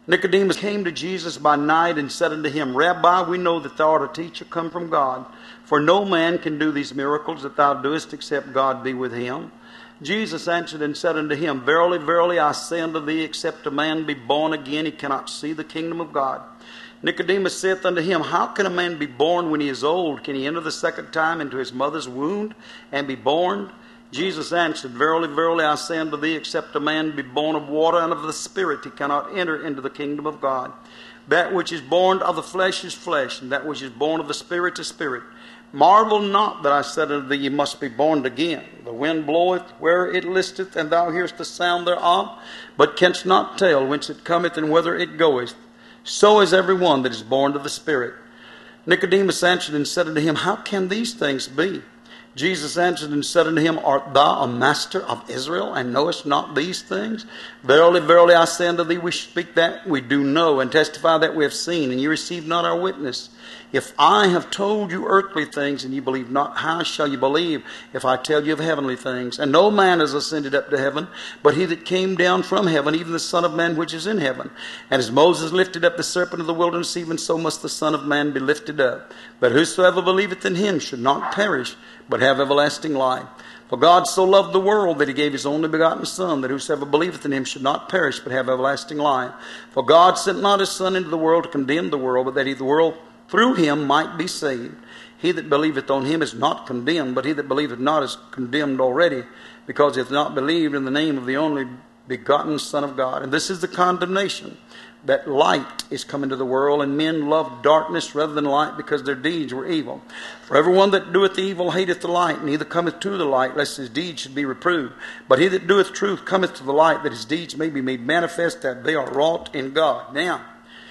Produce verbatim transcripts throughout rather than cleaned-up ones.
Nicodemus came to Jesus by night and said unto him, Rabbi, we know that thou art a teacher come from God, for no man can do these miracles that thou doest except God be with him. Jesus answered and said unto him, Verily, verily, I say unto thee, except a man be born again, he cannot see the kingdom of God. Nicodemus saith unto him, How can a man be born when he is old? Can he enter the second time into his mother's womb and be born? Jesus answered, Verily, verily, I say unto thee, except a man be born of water and of the Spirit, he cannot enter into the kingdom of God. That which is born of the flesh is flesh, and that which is born of the Spirit is spirit. Marvel not that I said unto thee, Ye must be born again. The wind bloweth where it listeth, and thou hearest the sound thereof, but canst not tell whence it cometh and whither it goeth. So is every one that is born of the Spirit. Nicodemus answered and said unto him, How can these things be? Jesus answered and said unto him, Art thou a master of Israel, and knowest not these things? Verily, verily, I say unto thee, we speak that we do know, and testify that we have seen, and ye receive not our witness. If I have told you earthly things, and ye believe not, how shall ye believe if I tell you of heavenly things? And no man is ascended up to heaven, but he that came down from heaven, even the Son of Man which is in heaven. And as Moses lifted up the serpent of the wilderness, even so must the Son of Man be lifted up, that whosoever believeth in him should not perish, but have everlasting life. For God so loved the world that he gave his only begotten Son, that whosoever believeth in him should not perish, but have everlasting life. For God sent not his Son into the world to condemn the world, but that he, the world through him might be saved. He that believeth on him is not condemned, but he that believeth not is condemned already, because he hath not believed in the name of the only begotten Son of God. And this is the condemnation, that light is come into the world, and men love darkness rather than light, because their deeds were evil. For everyone that doeth evil hateth the light, neither cometh to the light, lest his deeds should be reproved. But he that doeth truth cometh to the light, that his deeds may be made manifest, that they are wrought in God. Now,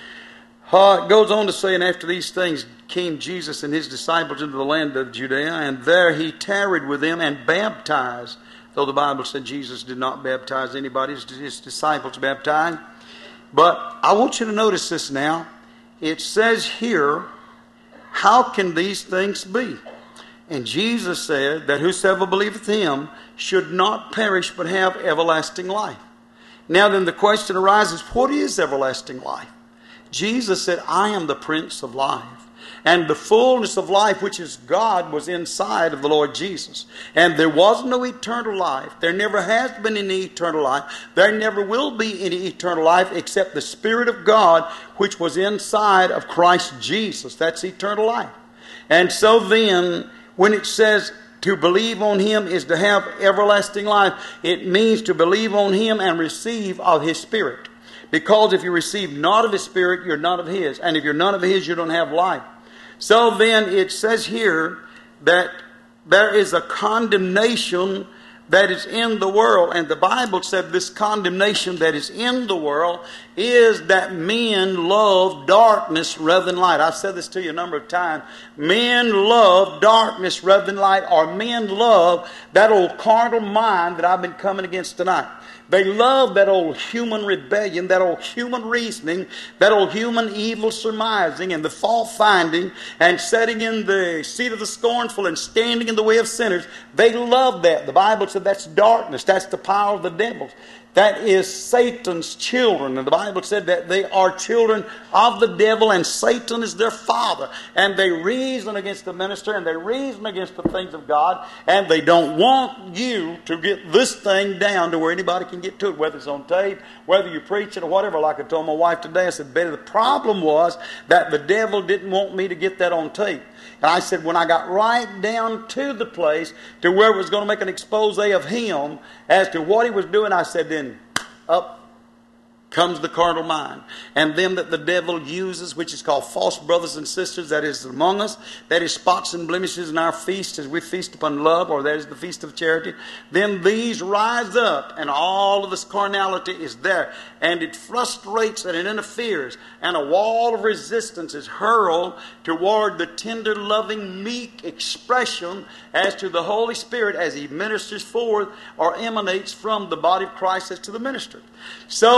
uh, it goes on to say, and after these things came Jesus and his disciples into the land of Judea, and there he tarried with them and baptized. Though the Bible said Jesus did not baptize anybody, his disciples baptized. But I want you to notice this now. It says here, how can these things be? And Jesus said that whosoever believeth him should not perish but have everlasting life. Now then the question arises, what is everlasting life? Jesus said, I am the Prince of Life. And the fullness of life, which is God, was inside of the Lord Jesus. And there was no eternal life. There never has been any eternal life. There never will be any eternal life except the Spirit of God, which was inside of Christ Jesus. That's eternal life. And so then, when it says to believe on him is to have everlasting life, it means to believe on him and receive of his Spirit. Because if you receive not of his Spirit, you're not of his. And if you're not of his, you don't have life. So then it says here that there is a condemnation that is in the world. And the Bible said this condemnation that is in the world is that men love darkness rather than light. I've said this to you a number of times. Men love darkness rather than light, or men love that old carnal mind that I've been coming against tonight. They love that old human rebellion, that old human reasoning, that old human evil surmising and the fault finding and setting in the seat of the scornful and standing in the way of sinners. They love that. The Bible said that's darkness. That's the power of the devil. That is Satan's children. And the Bible said that they are children of the devil, and Satan is their father. And they reason against the minister, and they reason against the things of God, and they don't want you to get this thing down to where anybody can get to it, whether it's on tape, whether you preach it or whatever. Like I told my wife today, I said, Betty, the problem was that the devil didn't want me to get that on tape. And I said, when I got right down to the place to where it was going to make an expose of him as to what he was doing, I said, then up comes the carnal mind. And them that the devil uses, which is called false brothers and sisters, that is among us, that is spots and blemishes in our feast as we feast upon love, or that is the feast of charity. Then these rise up, and all of this carnality is there. And it frustrates and it interferes. And a wall of resistance is hurled toward the tender, loving, meek expression as to the Holy Spirit as he ministers forth or emanates from the body of Christ as to the minister. So then,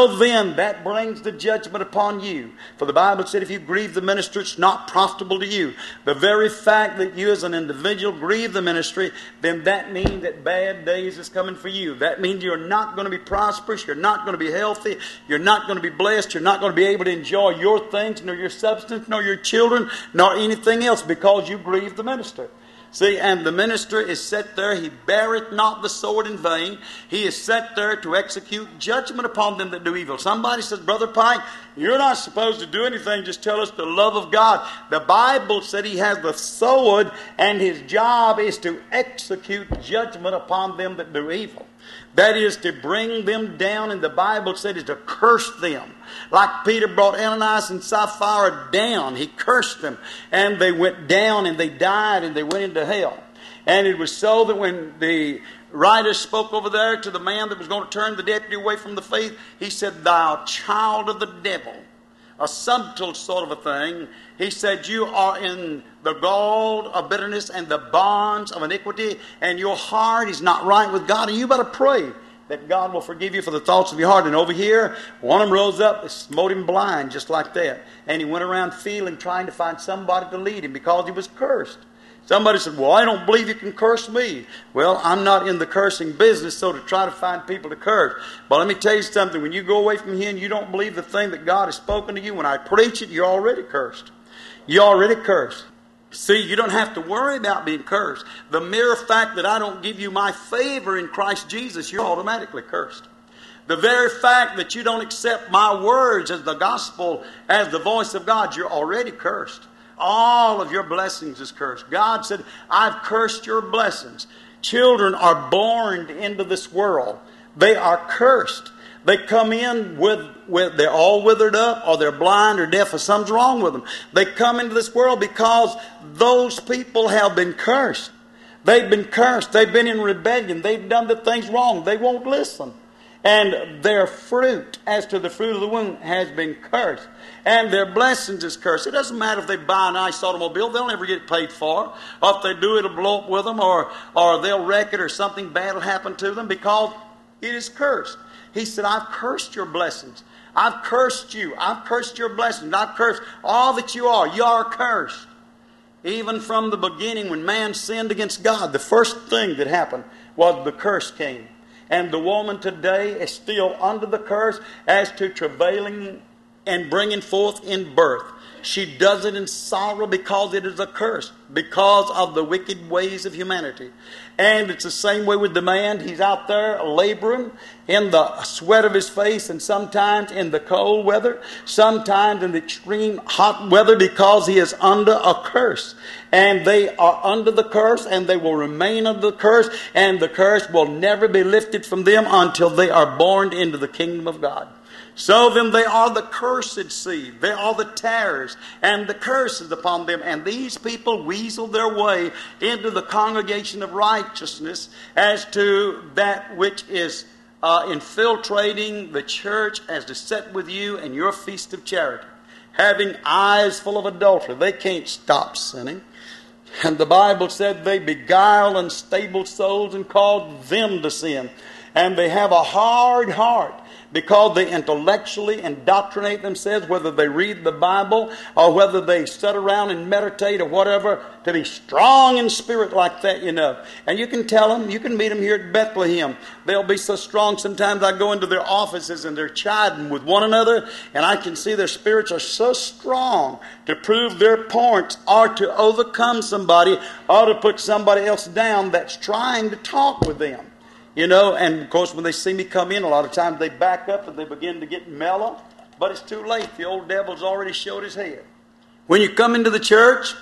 then that brings the judgment upon you. For the Bible said if you grieve the minister, it's not profitable to you. The very fact that you as an individual grieve the ministry, then that means that bad days is coming for you. That means you're not going to be prosperous, you're not going to be healthy, you're not going to be blessed, you're not going to be able to enjoy your things, nor your substance, nor your children, nor anything else, because you grieve the minister. See, and the minister is set there, he beareth not the sword in vain. He is set there to execute judgment upon them that do evil. Somebody says, Brother Pike, you're not supposed to do anything, just tell us the love of God. The Bible said he has the sword, and his job is to execute judgment upon them that do evil. That is to bring them down, and the Bible said is to curse them. Like Peter brought Ananias and Sapphira down. He cursed them. And they went down and they died and they went into hell. And it was so that when the writer spoke over there to the man that was going to turn the deputy away from the faith, he said, Thou child of the devil. A subtle sort of a thing. He said, you are in the gall of bitterness and the bonds of iniquity, and your heart is not right with God, and you better pray that God will forgive you for the thoughts of your heart. And over here, one of them rose up and smote him blind just like that. And he went around feeling, trying to find somebody to lead him because he was cursed. Somebody said, well, I don't believe you can curse me. Well, I'm not in the cursing business, so to try to find people to curse. But let me tell you something. When you go away from here and you don't believe the thing that God has spoken to you, when I preach it, you're already cursed. You're already cursed. See, you don't have to worry about being cursed. The mere fact that I don't give you my favor in Christ Jesus, you're automatically cursed. The very fact that you don't accept my words as the gospel, as the voice of God, you're already cursed. All of your blessings is cursed. God said, I've cursed your blessings. Children are born into this world. They are cursed. They come in with, with, they're all withered up, or they're blind or deaf, or something's wrong with them. They come into this world because those people have been cursed. They've been cursed. They've been in rebellion. They've done the things wrong. They won't listen. And their fruit, as to the fruit of the womb, has been cursed. And their blessings is cursed. It doesn't matter if they buy a nice automobile. They'll never get paid for. Or if they do, it'll blow up with them. Or, or they'll wreck it, or something bad will happen to them because it is cursed. He said, I've cursed your blessings. I've cursed you. I've cursed your blessings. I've cursed all that you are. You are cursed. Even from the beginning, when man sinned against God, the first thing that happened was the curse came. And the woman today is still under the curse as to travailing and bringing forth in birth. She does it in sorrow because it is a curse, because of the wicked ways of humanity. And it's the same way with the man. He's out there laboring in the sweat of his face, and sometimes in the cold weather, sometimes in the extreme hot weather, because he is under a curse. And they are under the curse, and they will remain under the curse, and the curse will never be lifted from them until they are born into the kingdom of God. So then they are the cursed seed. They are the tares, and the curse is upon them. And these people weasel their way into the congregation of righteousness as to that which is uh, infiltrating the church as to sit with you in your feast of charity. Having eyes full of adultery. They can't stop sinning. And the Bible said they beguile unstable souls and cause them to sin. And they have a hard heart, because they intellectually indoctrinate themselves, whether they read the Bible or whether they sit around and meditate or whatever, to be strong in spirit like that, you know. And you can tell them, you can meet them here at Bethlehem. They'll be so strong. Sometimes I go into their offices and they're chiding with one another, and I can see their spirits are so strong to prove their points or to overcome somebody or to put somebody else down that's trying to talk with them. You know, and of course when they see me come in, a lot of times they back up and they begin to get mellow. But it's too late. The old devil's already showed his head. When you come into the church,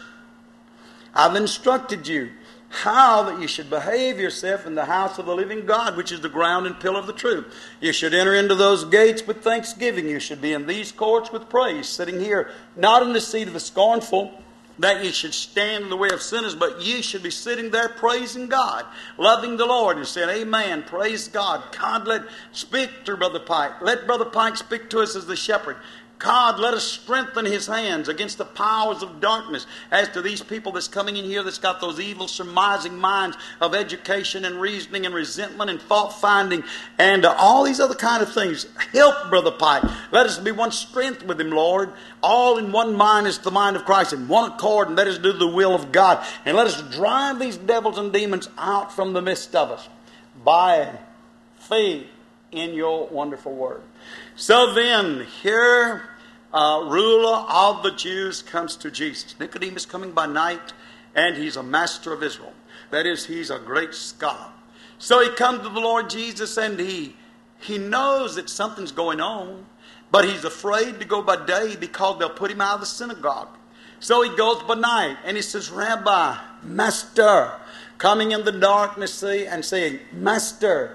I've instructed you how that you should behave yourself in the house of the living God, which is the ground and pillar of the truth. You should enter into those gates with thanksgiving. You should be in these courts with praise, sitting here, not in the seat of the scornful, that you should stand in the way of sinners, but you should be sitting there praising God, loving the Lord, and saying, amen, praise God. God, let speak to Brother Pike. Let Brother Pike speak to us as the shepherd. God, let us strengthen his hands against the powers of darkness. As to these people that's coming in here that's got those evil, surmising minds of education and reasoning and resentment and fault-finding and uh, all these other kind of things. Help Brother Pike. Let us be one strength with him, Lord. All in one mind is the mind of Christ, in one accord, and let us do the will of God. And let us drive these devils and demons out from the midst of us by faith in your wonderful word. So then, here, uh, ruler of the Jews comes to Jesus. Nicodemus coming by night, and he's a master of Israel. That is, he's a great scholar. So he comes to the Lord Jesus, and he, he knows that something's going on, but he's afraid to go by day because they'll put him out of the synagogue. So he goes by night, and he says, Rabbi, Master, coming in the darkness, see, and saying, Master,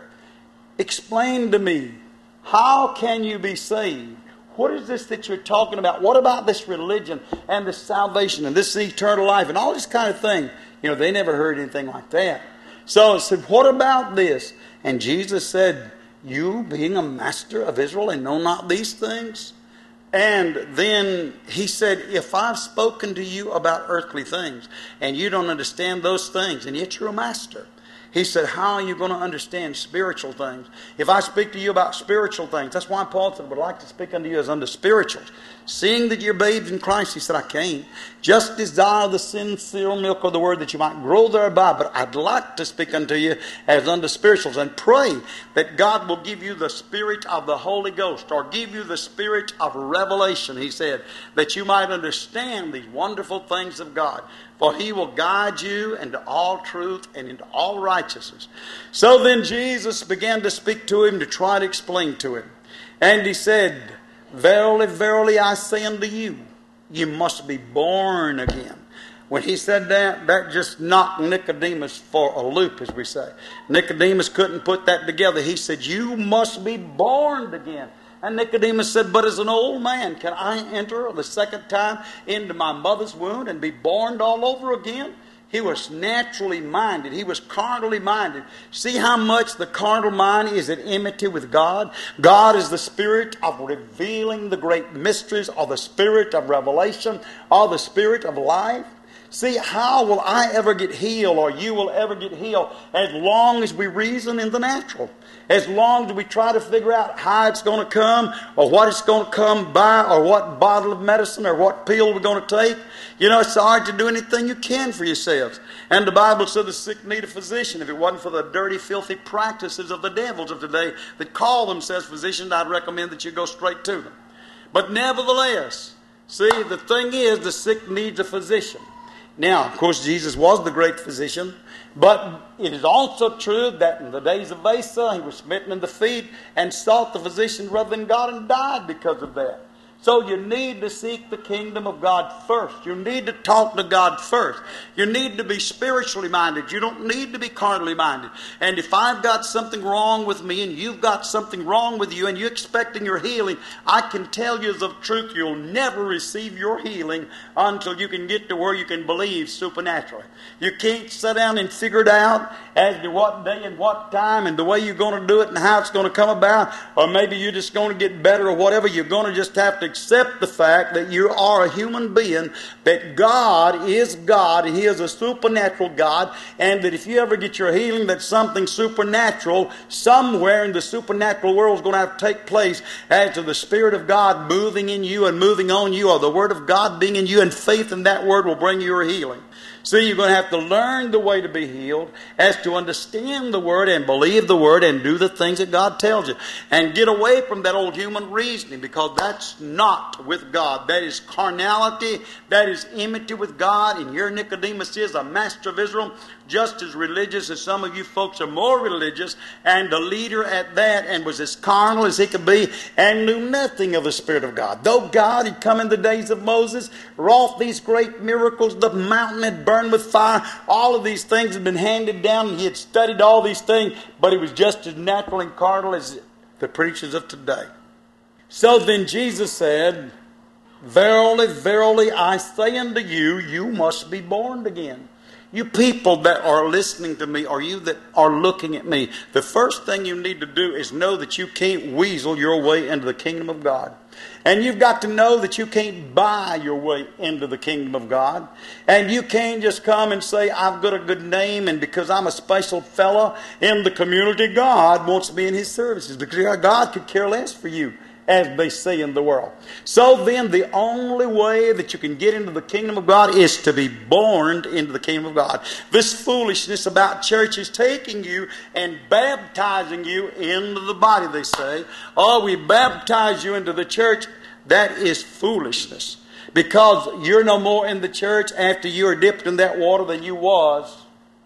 explain to me, how can you be saved? What is this that you're talking about? What about this religion and this salvation and this eternal life and all this kind of thing? You know, they never heard anything like that. So I said, what about this? And Jesus said, you being a master of Israel and know not these things? And then he said, if I've spoken to you about earthly things and you don't understand those things, and yet you're a master. He said, how are you going to understand spiritual things? If I speak to you about spiritual things, that's why Paul said, I would like to speak unto you as unto spirituals. Seeing that you're babes in Christ, he said, I can't. Just desire the sincere milk of the word that you might grow thereby. But I'd like to speak unto you as unto spirituals. And pray that God will give you the spirit of the Holy Ghost, or give you the spirit of revelation, he said, that you might understand these wonderful things of God. For he will guide you into all truth and into all righteousness. So then Jesus began to speak to him to try to explain to him. And he said, Verily, verily, I say unto you, you must be born again. When he said that, that just knocked Nicodemus for a loop, as we say. Nicodemus couldn't put that together. He said, you must be born again. And Nicodemus said, but as an old man, can I enter the second time into my mother's womb and be born all over again? He was naturally minded. He was carnally minded. See how much the carnal mind is at enmity with God? God is the spirit of revealing the great mysteries, or the spirit of revelation, or the spirit of life. See, how will I ever get healed, or you will ever get healed, as long as we reason in the natural? As long as we try to figure out how it's going to come, or what it's going to come by, or what bottle of medicine, or what pill we're going to take. You know, it's hard to do anything you can for yourselves. And the Bible said the sick need a physician. If it wasn't for the dirty, filthy practices of the devils of today that call themselves physicians, I'd recommend that you go straight to them. But nevertheless, see, the thing is, the sick needs a physician. Now, of course, Jesus was the great physician, but it is also true that in the days of Asa, he was smitten in the feet and sought the physician rather than God, and died because of that. So you need to seek the kingdom of God first. You need to talk to God first. You need to be spiritually minded. You don't need to be carnally minded. And if I've got something wrong with me and you've got something wrong with you and you're expecting your healing, I can tell you the truth, you'll never receive your healing until you can get to where you can believe supernaturally. You can't sit down and figure it out as to what day and what time and the way you're going to do it and how it's going to come about. Or maybe you're just going to get better or whatever. You're going to just have to accept the fact that you are a human being, that God is God, and He is a supernatural God, and that if you ever get your healing, that something supernatural somewhere in the supernatural world is going to have to take place as to the Spirit of God moving in you and moving on you, or the Word of God being in you, and faith in that Word will bring you your healing. So you're going to have to learn the way to be healed, as to understand the Word and believe the Word and do the things that God tells you. And get away from that old human reasoning, because that's not with God. That is carnality. That is enmity with God. And here Nicodemus is a master of Israel, just as religious as some of you folks are more religious, and the leader at that, and was as carnal as he could be, and knew nothing of the Spirit of God. Though God had come in the days of Moses, wrought these great miracles, the mountain had burned with fire, all of these things had been handed down, and he had studied all these things, but he was just as natural and carnal as the preachers of today. So then Jesus said, Verily, verily, I say unto you, you must be born again. You people that are listening to me, or you that are looking at me, the first thing you need to do is know that you can't weasel your way into the kingdom of God. And you've got to know that you can't buy your way into the kingdom of God. And you can't just come and say, I've got a good name, and because I'm a special fella in the community, God wants me in His services. Because God could care less for you, as they say in the world. So then the only way that you can get into the kingdom of God is to be born into the kingdom of God. This foolishness about church is taking you and baptizing you into the body, they say. Oh, we baptize you into the church. That is foolishness. Because you're no more in the church after you are dipped in that water than you was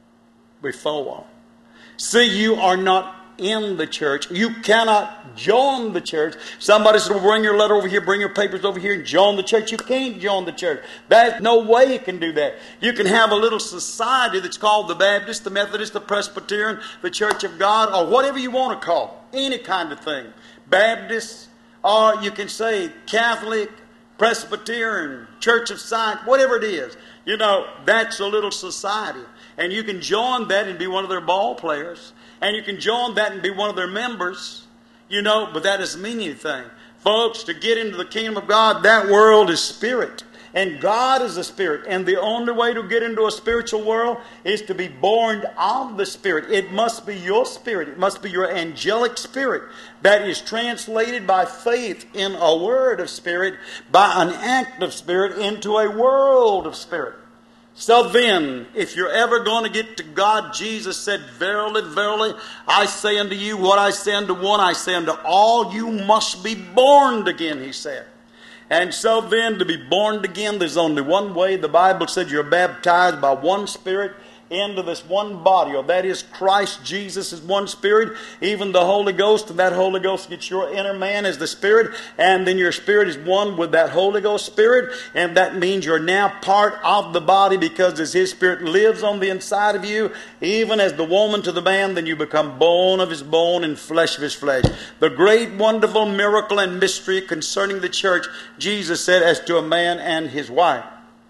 before. See, you are not in the church. You cannot join the church. Somebody said, well, bring your letter over here, bring your papers over here and join the church. You can't join the church. There's no way you can do that. You can have a little society that's called the Baptist, the Methodist, the Presbyterian, the Church of God, or whatever you want to call it. Any kind of thing. Baptist, or you can say Catholic, Presbyterian, Church of Science, whatever it is. You know, that's a little society. And you can join that and be one of their ball players. And you can join that and be one of their members, you know, but that doesn't mean anything. Folks, to get into the kingdom of God, that world is spirit. And God is a spirit. And the only way to get into a spiritual world is to be born of the Spirit. It must be your spirit. It must be your angelic spirit that is translated by faith in a word of spirit, by an act of spirit, into a world of spirit. So then, if you're ever going to get to God, Jesus said, verily, verily, I say unto you, what I say unto one, I say unto all, you must be born again, He said. And so then, to be born again, there's only one way. The Bible said you're baptized by one Spirit into this one body, or that is Christ Jesus is one Spirit, even the Holy Ghost, and that Holy Ghost gets your inner man as the Spirit, and then your spirit is one with that Holy Ghost Spirit, and that means you're now part of the body, because as His Spirit lives on the inside of you, even as the woman to the man, then you become bone of His bone and flesh of His flesh. The great wonderful miracle and mystery concerning the church, Jesus said, as to a man and his wife.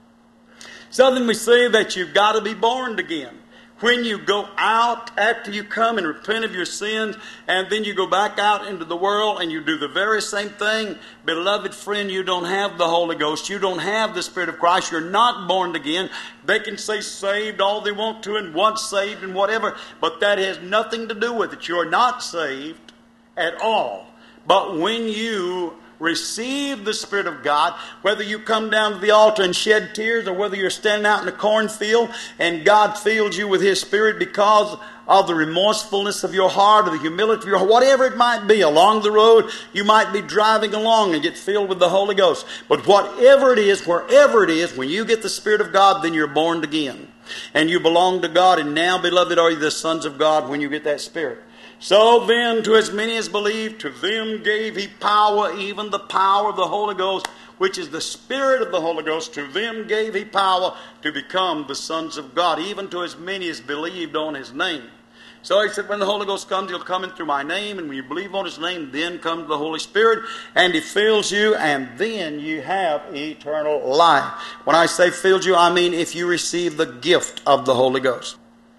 So then we say that you've got to be born again. When you go out, after you come and repent of your sins, and then you go back out into the world and you do the very same thing, beloved friend, you don't have the Holy Ghost. You don't have the Spirit of Christ. You're not born again. They can say saved all they want to and once saved and whatever, but that has nothing to do with it. You're not saved at all. But when you receive the Spirit of God, whether you come down to the altar and shed tears, or whether you're standing out in a cornfield and God fills you with His Spirit because of the remorsefulness of your heart, or the humility of your heart, whatever it might be, along the road, you might be driving along and get filled with the Holy Ghost. But whatever it is, wherever it is, when you get the Spirit of God, then you're born again. And you belong to God, and now, beloved, are you the sons of God when you get that Spirit. So then, to as many as believe, to them gave He power, even the power of the Holy Ghost, which is the Spirit of the Holy Ghost. To them gave He power to become the sons of God, even to as many as believed on His name. So He said, when the Holy Ghost comes, He'll come in through my name, and when you believe on His name, then comes the Holy Spirit, and He fills you, and then you have eternal life. When I say fills you, I mean if you receive the gift of the Holy Ghost.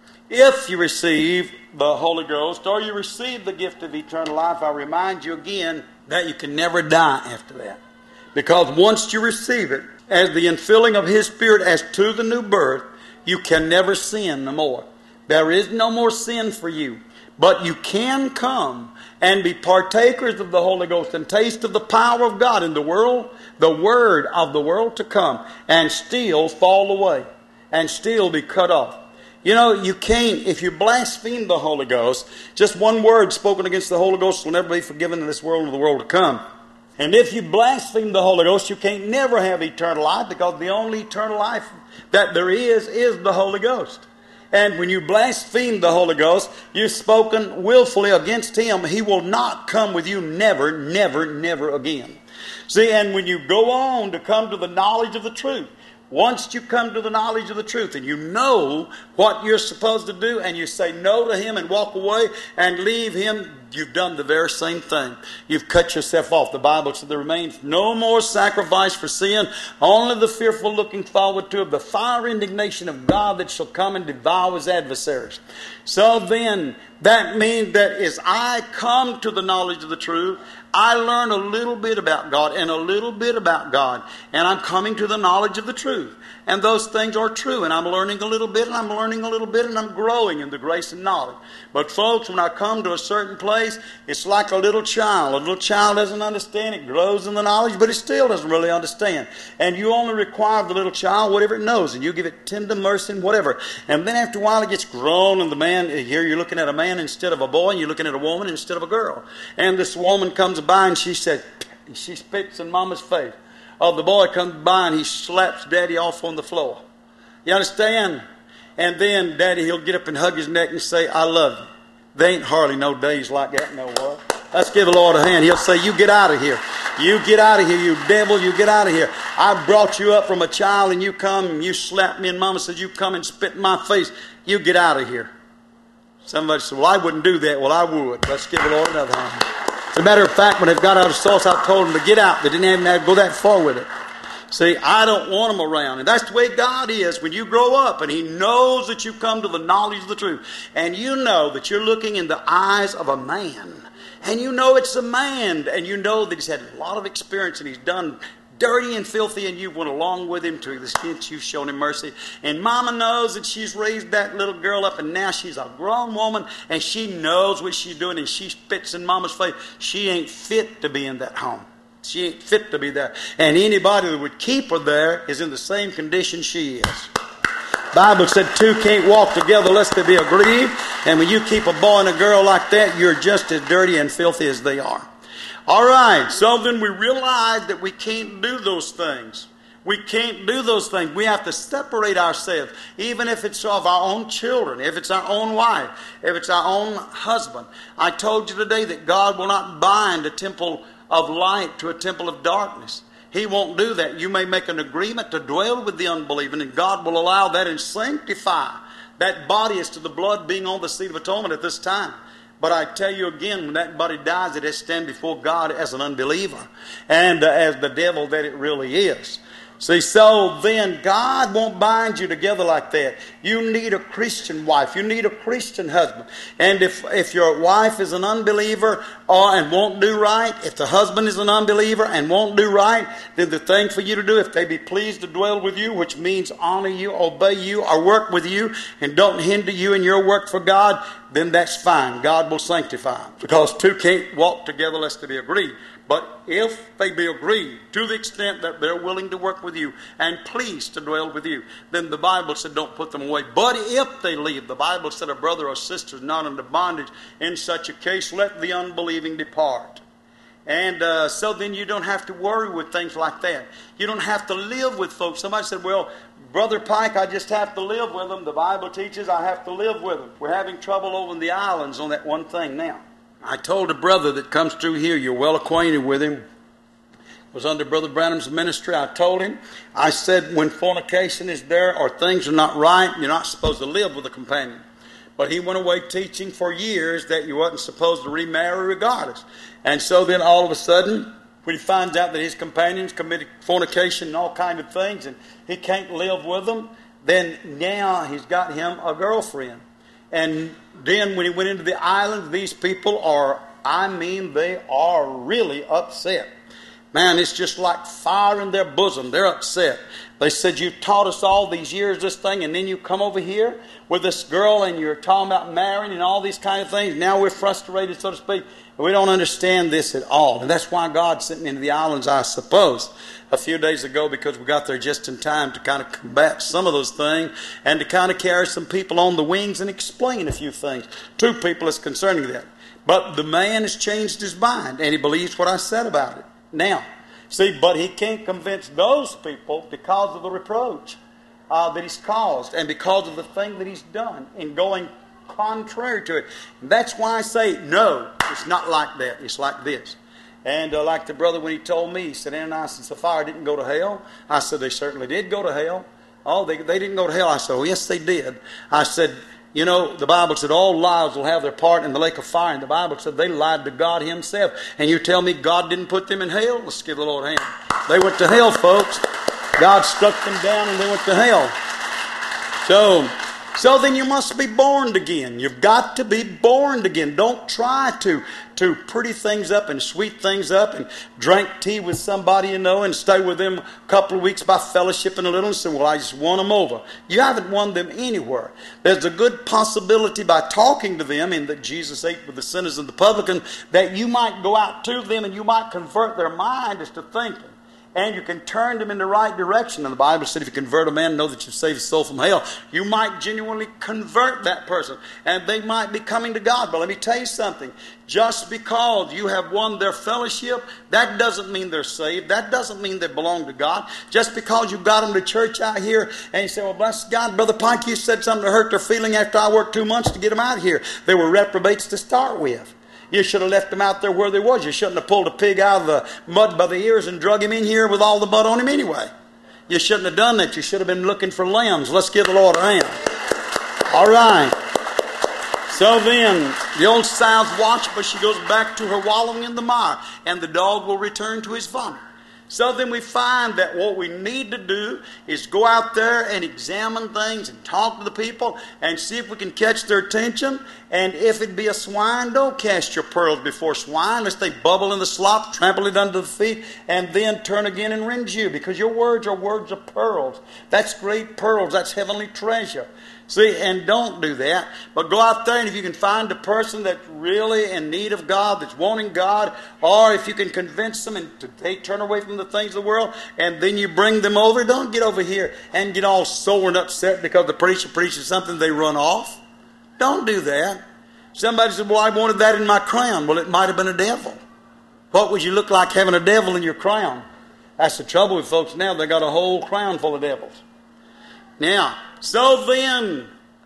If you receive the Holy Ghost, or you receive the gift of eternal life, I remind you again that you can never die after that. Because once you receive it, as the infilling of His Spirit as to the new birth, you can never sin no more. There is no more sin for you. But you can come and be partakers of the Holy Ghost and taste of the power of God in the world, the Word of the world to come, and still fall away and still be cut off. You know, you can't, if you blaspheme the Holy Ghost, just one word spoken against the Holy Ghost will never be forgiven in this world or the world to come. And if you blaspheme the Holy Ghost, you can't never have eternal life, because the only eternal life that there is is the Holy Ghost. And when you blaspheme the Holy Ghost, you've spoken willfully against Him. He will not come with you never, never, never again. See, and when you go on to come to the knowledge of the truth, once you come to the knowledge of the truth and you know what you're supposed to do, and you say no to Him and walk away and leave Him, you've done the very same thing. You've cut yourself off. The Bible said there remains no more sacrifice for sin, only the fearful looking forward to of the fire indignation of God that shall come and devour his adversaries. So then, that means that as I come to the knowledge of the truth, I learn a little bit about God and a little bit about God. And I'm coming to the knowledge of the truth. And those things are true. And I'm learning a little bit and I'm learning a little bit and I'm growing in the grace and knowledge. But folks, when I come to a certain place, it's like a little child. A little child doesn't understand. It grows in the knowledge, but it still doesn't really understand. And you only require of the little child whatever it knows. And you give it tender mercy and whatever. And then after a while it gets grown and the man, here you're looking at a man instead of a boy and you're looking at a woman instead of a girl. And this woman comes by and she said, she spits in Mama's face. Oh, the boy comes by and he slaps Daddy off on the floor. You understand? And then Daddy, he'll get up and hug his neck and say, I love you. There ain't hardly no days like that no more. Let's give the Lord a hand. He'll say, you get out of here. You get out of here, you devil. You get out of here. I brought you up from a child and you come and you slap me and Mama said, you come and spit in my face. You get out of here. Somebody said, well, I wouldn't do that. Well, I would. Let's give the Lord another hand. As a matter of fact, when they got out of sauce, I told them to get out. They didn't even have to go that far with it. See, I don't want them around. And that's the way God is when you grow up. And He knows that you come to the knowledge of the truth. And you know that you're looking in the eyes of a man. And you know it's a man. And you know that he's had a lot of experience and he's done dirty and filthy, and you went along with him to the extent you've shown him mercy. And Mama knows that she's raised that little girl up, and now she's a grown woman, and she knows what she's doing, and she spits in Mama's face. She ain't fit to be in that home. She ain't fit to be there. And anybody that would keep her there is in the same condition she is. Bible said two can't walk together lest they be agreed. And when you keep a boy and a girl like that, you're just as dirty and filthy as they are. All right, so then we realize that we can't do those things. We can't do those things. We have to separate ourselves, even if it's of our own children, if it's our own wife, if it's our own husband. I told you today that God will not bind a temple of light to a temple of darkness. He won't do that. You may make an agreement to dwell with the unbelieving, and God will allow that and sanctify that body as to the blood being on the seat of atonement at this time. But I tell you again, when that body dies, it has to stand before God as an unbeliever and uh, as the devil that it really is. See, so then God won't bind you together like that. You need a Christian wife. You need a Christian husband. And if, if your wife is an unbeliever or and won't do right, if the husband is an unbeliever and won't do right, then the thing for you to do, if they be pleased to dwell with you, which means honor you, obey you, or work with you, and don't hinder you in your work for God, then that's fine. God will sanctify them. Because two can't walk together lest they be agreed. But if they be agreed to the extent that they're willing to work with you and pleased to dwell with you, then the Bible said don't put them away. But if they leave, the Bible said a brother or sister is not under bondage. In such a case, let the unbelieving depart. And uh, so then you don't have to worry with things like that. You don't have to live with folks. Somebody said, well, Brother Pike, I just have to live with them. The Bible teaches I have to live with them. We're having trouble over in the islands on that one thing now. I told a brother that comes through here, you're well acquainted with him, was under Brother Branham's ministry. I told him, I said, when fornication is there or things are not right, you're not supposed to live with a companion. But he went away teaching for years that you wasn't supposed to remarry regardless. And so then all of a sudden, when he finds out that his companions committed fornication and all kinds of things, and he can't live with them, then now he's got him a girlfriend. And then when he went into the islands, these people are, I mean, they are really upset. Man, it's just like fire in their bosom. They're upset. They said, you taught us all these years this thing, and then you come over here with this girl and you're talking about marrying and all these kind of things. Now we're frustrated, so to speak. We don't understand this at all. And that's why God sent me into the islands, I suppose, a few days ago, because we got there just in time to kind of combat some of those things and to kind of carry some people on the wings and explain a few things to people as concerning that. But the man has changed his mind, and he believes what I said about it. Now, see, but he can't convince those people because of the reproach uh, that he's caused and because of the thing that he's done in going contrary to it. And that's why I say, no, it's not like that. It's like this. And uh, like the brother when he told me, he said, Ananias and Sapphira didn't go to hell. I said, they certainly did go to hell. Oh, they, they didn't go to hell. I said, oh, yes, they did. I said, You know, the Bible said all liars will have their part in the lake of fire. And the Bible said they lied to God Himself. And you tell me God didn't put them in hell? Let's give the Lord a hand. They went to hell, folks. God struck them down and they went to hell. So, so then you must be born again. You've got to be born again. Don't try to, to pretty things up and sweet things up and drink tea with somebody you know and stay with them a couple of weeks by fellowshipping a little and say, well, I just won them over. You haven't won them anywhere. There's a good possibility by talking to them, and that Jesus ate with the sinners and the publican, that you might go out to them and you might convert their mind as to thinking. And you can turn them in the right direction. And the Bible said if you convert a man, know that you save his soul from hell. You might genuinely convert that person. And they might be coming to God. But let me tell you something. Just because you have won their fellowship, that doesn't mean they're saved. That doesn't mean they belong to God. Just because you got them to church out here and you say, well, bless God, Brother Pike, you said something to hurt their feeling after I worked two months to get them out of here. They were reprobates to start with. You should have left them out there where they was. You shouldn't have pulled a pig out of the mud by the ears and drug him in here with all the mud on him anyway. You shouldn't have done that. You should have been looking for lambs. Let's give the Lord a hand. All right. So then, the old South Watchman, she goes back to her wallowing in the mire, and the dog will return to his vomit. So then we find that what we need to do is go out there and examine things and talk to the people and see if we can catch their attention. And if it be a swine, don't cast your pearls before swine, lest they bubble in the slop, trample it under the feet, and then turn again and rend you. Because your words are words of pearls. That's great pearls. That's heavenly treasure. See, and don't do that. But go out there, and if you can find a person that's really in need of God, that's wanting God, or if you can convince them and they turn away from the things of the world, and then you bring them over, don't get over here and get all sore and upset because the preacher preaches something, they run off. Don't do that. Somebody said, well, I wanted that in my crown. Well, it might have been a devil. What would you look like having a devil in your crown? That's the trouble with folks now. They got a whole crown full of devils. Now, so then,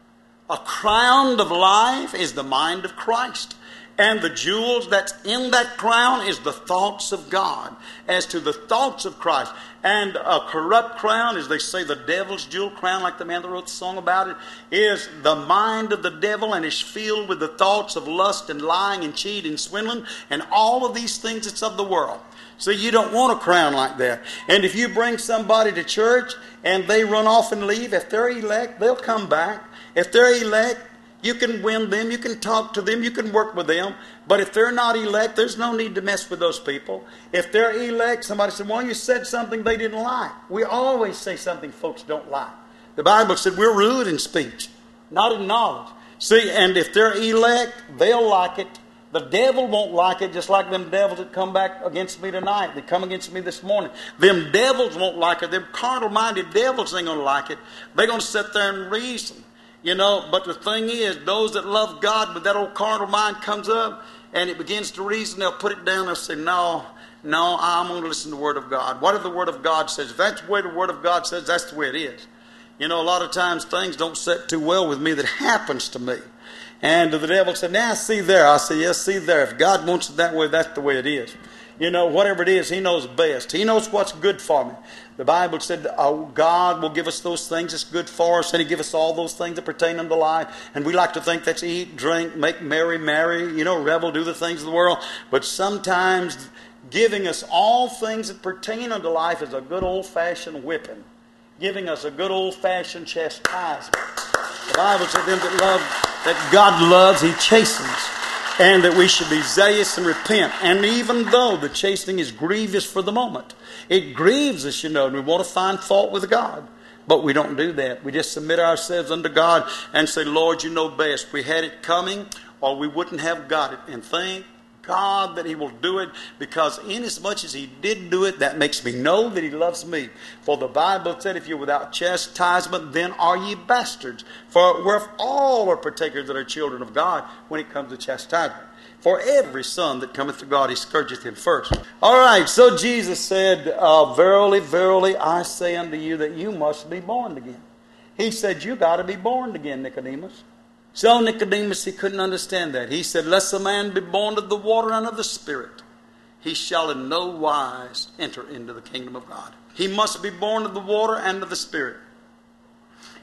a crown of life is the mind of Christ. And the jewels that's in that crown is the thoughts of God as to the thoughts of Christ. And a corrupt crown, as they say, the devil's jewel crown, like the man that wrote the song about it, is the mind of the devil and is filled with the thoughts of lust and lying and cheating and swindling and all of these things that's of the world. So you don't want a crown like that. And if you bring somebody to church and they run off and leave, if they're elect, they'll come back. If they're elect, you can win them, you can talk to them, you can work with them. But if they're not elect, there's no need to mess with those people. If they're elect, somebody said, well, you said something they didn't like. We always say something folks don't like. The Bible said we're rude in speech, not in knowledge. See, and if they're elect, they'll like it. The devil won't like it, just like them devils that come back against me tonight. They come against me this morning. Them devils won't like it. Them carnal-minded devils ain't going to like it. They're going to sit there and reason. You know, but the thing is, those that love God, when that old carnal mind comes up and it begins to reason, they'll put it down. They'll say, no, no, I'm going to listen to the Word of God. Whatever the Word of God says, if that's the way the Word of God says, that's the way it is. You know, a lot of times things don't set too well with me that happens to me. And the devil said, now see there. I say, yes, see there. If God wants it that way, that's the way it is. You know, whatever it is, He knows best. He knows what's good for me. The Bible said, oh, God will give us those things that's good for us, and He give us all those things that pertain unto life. And we like to think that's eat, drink, make merry, marry, you know, revel, do the things of the world. But sometimes giving us all things that pertain unto life is a good old-fashioned whipping. Giving us a good old-fashioned chastisement. The Bible said, them that love, that God loves, He chastens. And that we should be zealous and repent. And even though the chastening is grievous for the moment, it grieves us, you know, and we want to find fault with God. But we don't do that. We just submit ourselves unto God and say, Lord, you know best. We had it coming or we wouldn't have got it. And thank God that He will do it, because inasmuch as He did do it, that makes me know that He loves me. For the Bible said, if you're without chastisement, then are ye bastards. For whereof all are partakers that are children of God when it comes to chastisement. For every son that cometh to God, He scourgeth him first. All right, so Jesus said, uh, verily, verily, I say unto you that you must be born again. He said, you got to be born again, Nicodemus. So Nicodemus, he couldn't understand that. He said, lest a man be born of the water and of the Spirit, he shall in no wise enter into the kingdom of God. He must be born of the water and of the Spirit.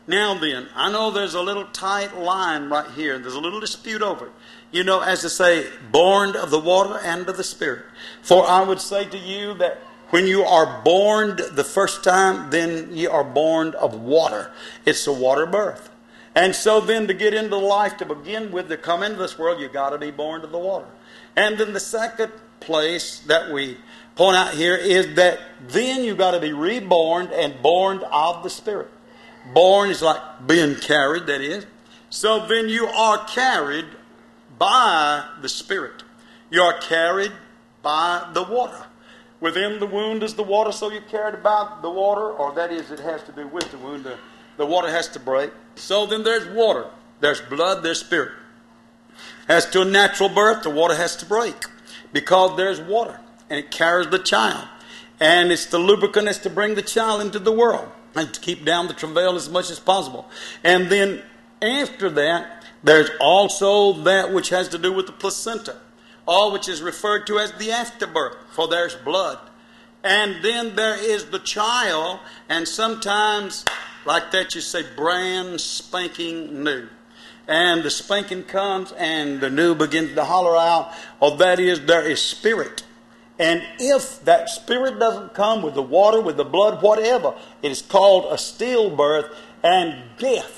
Now then, I know there's a little tight line right here. There's a little dispute over it. You know, as to say, born of the water and of the Spirit. For I would say to you that when you are born the first time, then you are born of water. It's a water birth. And so then to get into life to begin with, to come into this world, you've got to be born of the water. And then the second place that we point out here is that then you've got to be reborn and born of the Spirit. Born is like being carried, that is. So then you are carried by the Spirit. You are carried by the water. Within the wound is the water, so you're carried by the water, or that is, it has to do with the wound. The, the water has to break. So then there's water. There's blood, there's spirit. As to a natural birth, the water has to break because there's water, and it carries the child. And it's the lubricant that's to bring the child into the world and to keep down the travail as much as possible. And then after that, there's also that which has to do with the placenta, all which is referred to as the afterbirth, for there's blood. And then there is the child, and sometimes like that you say brand spanking new. And the spanking comes and the new begins to holler out, or that is, there is spirit. And if that spirit doesn't come with the water, with the blood, whatever, it is called a stillbirth and death.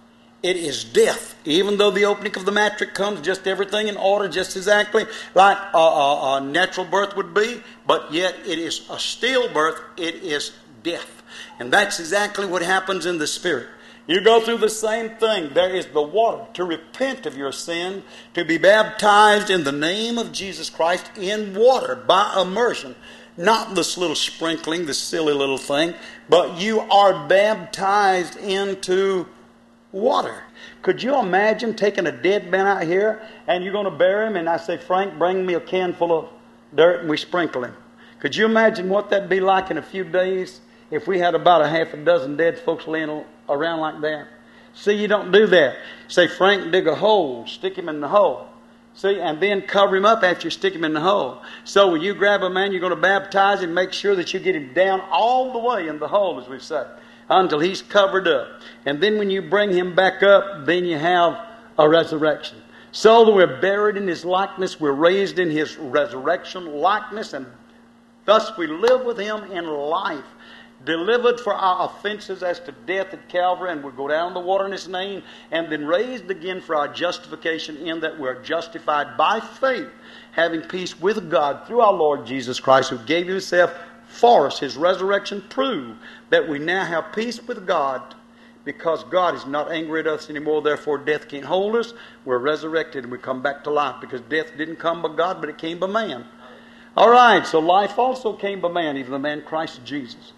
It is death. Even though the opening of the matrix comes, just everything in order, just exactly like a, a, a natural birth would be, but yet it is a stillbirth, it is death. And that's exactly what happens in the Spirit. You go through the same thing. There is the water to repent of your sin, to be baptized in the name of Jesus Christ in water by immersion. Not this little sprinkling, this silly little thing, but you are baptized into water. Could you imagine taking a dead man out here and you're going to bury him, and I say, Frank, bring me a can full of dirt, and we sprinkle him? Could you imagine what that'd be like in a few days if we had about a half a dozen dead folks laying around like that? See, you don't do that. Say, Frank, dig a hole, stick him in the hole. See, and then cover him up after you stick him in the hole. So when you grab a man, you're going to baptize him, make sure that you get him down all the way in the hole, as we've said, until he's covered up. And then when you bring him back up, then you have a resurrection. So that we're buried in his likeness, we're raised in his resurrection likeness, and thus we live with him in life, delivered for our offenses as to death at Calvary, and we go down the water in his name, and then raised again for our justification, in that we're justified by faith, having peace with God through our Lord Jesus Christ, who gave himself for us. His resurrection proved that we now have peace with God, because God is not angry at us anymore. Therefore death can't hold us. We're resurrected and we come back to life, because death didn't come by God, but it came by man. All right, so life also came by man, even the man Christ Jesus.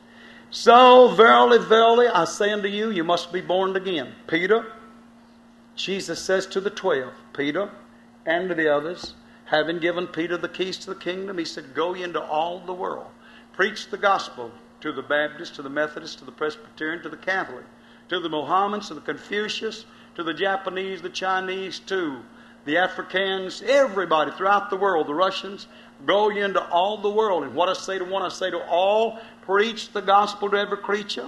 So verily, verily, I say unto you, you must be born again. Peter, Jesus says to the twelve, Peter and to the others, having given Peter the keys to the kingdom, he said, go ye into all the world, preach the gospel to the Baptists, to the Methodists, to the Presbyterian, to the Catholic, to the Mohammedans, to the Confucius, to the Japanese, the Chinese, to the Africans, everybody throughout the world, the Russians. Go ye into all the world. And what I say to one, I say to all, preach the gospel to every creature,